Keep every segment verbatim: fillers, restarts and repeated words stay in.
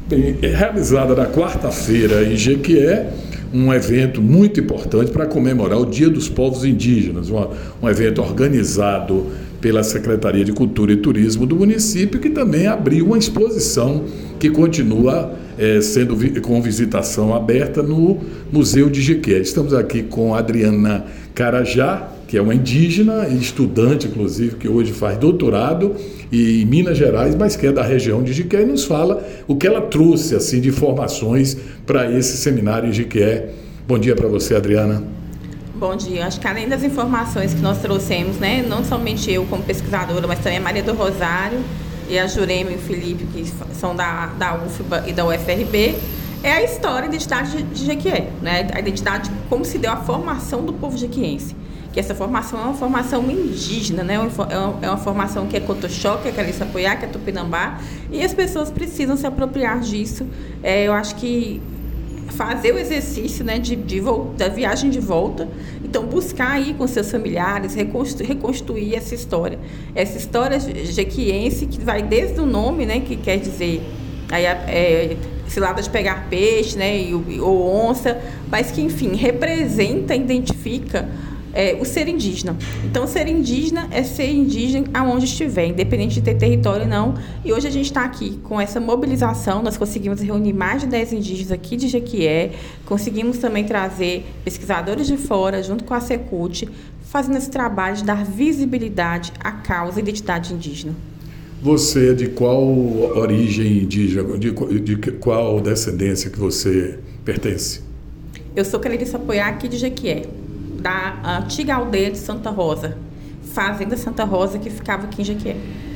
Bem, é realizada na quarta-feira em Jequié, um evento muito importante para comemorar o Dia dos Povos Indígenas, um, um evento organizado pela Secretaria de Cultura e Turismo do município, que também abriu uma exposição que continua é, sendo vi- com visitação aberta no Museu de Jequié. Estamos aqui com a Adriana Carajá, que é uma indígena e estudante, inclusive, que hoje faz doutorado em Minas Gerais, mas que é da região de Jequié, e nos fala o que ela trouxe assim, de informações para esse seminário em Jequié. Bom dia para você, Adriana. Bom dia. Acho que além das informações que nós trouxemos, né, não somente eu como pesquisadora, mas também a Maria do Rosário e a Jurema e o Felipe, que são da, da U F B A e da U F R B, é a história e a identidade de Jequié, né? A identidade, como se deu a formação do povo jequiense. Que essa formação é uma formação indígena, né? É uma formação que é Cotoxó, que é Caliça-Poiá, que é Tupinambá, e as pessoas precisam se apropriar disso. É, eu acho que fazer o exercício, né, de, de volta, da viagem de volta, então buscar aí com seus familiares, reconstruir, reconstruir essa história. Essa história jequiense que vai desde o nome, né, que quer dizer aí, é, cilada de pegar peixe, né, e, ou onça, mas que, enfim, representa, identifica É, o ser indígena. Então, ser indígena é ser indígena aonde estiver, independente de ter território ou não. E hoje a gente está aqui com essa mobilização, nós conseguimos reunir mais de dez indígenas aqui de Jequié, conseguimos também trazer pesquisadores de fora, junto com a Secult, fazendo esse trabalho de dar visibilidade à causa e identidade indígena. Você é de qual origem indígena, de, de qual descendência que você pertence? Eu sou Caliça-Poiá aqui de Jequié, da antiga aldeia de Santa Rosa, fazenda Santa Rosa, que ficava aqui em Jequié.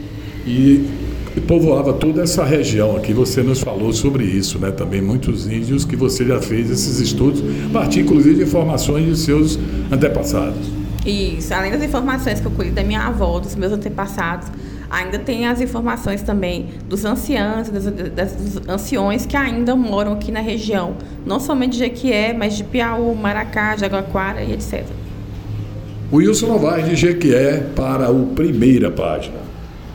E povoava toda essa região aqui, você nos falou sobre isso, né? Também muitos índios que você já fez esses estudos, a partir inclusive de informações de seus antepassados. Isso, além das informações que eu colhi da minha avó, dos meus antepassados, ainda tem as informações também dos anciãos, das, das, dos anciões que ainda moram aqui na região, não somente de Jequié, mas de Piauí, Maracá, Jaguaquara e etcétera. Wilson Novaes de Jequié para o Primeira Página.